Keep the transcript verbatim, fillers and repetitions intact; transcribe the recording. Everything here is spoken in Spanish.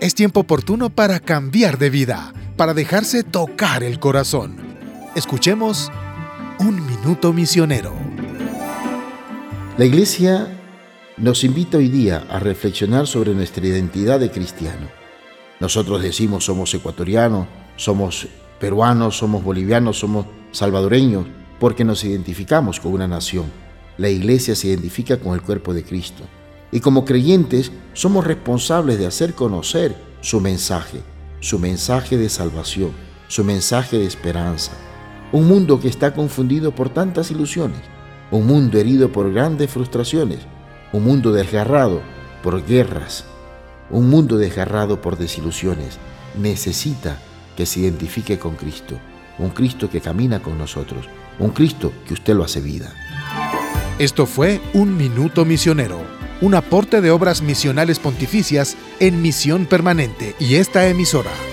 Es tiempo oportuno para cambiar de vida, para dejarse tocar el corazón. Escuchemos Un Minuto Misionero. La Iglesia nos invita hoy día a reflexionar sobre nuestra identidad de cristiano. Nosotros decimos somos ecuatorianos, somos peruanos, somos bolivianos, somos salvadoreños, porque nos identificamos con una nación. La Iglesia se identifica con el cuerpo de Cristo. Y como creyentes somos responsables de hacer conocer su mensaje, su mensaje de salvación, su mensaje de esperanza. Un mundo que está confundido por tantas ilusiones, un mundo herido por grandes frustraciones, un mundo desgarrado por guerras, un mundo desgarrado por desilusiones, necesita que se identifique con Cristo, un Cristo que camina con nosotros, un Cristo que usted lo hace vida. Esto fue Un Minuto Misionero, un aporte de Obras Misionales Pontificias en Misión Permanente y esta emisora.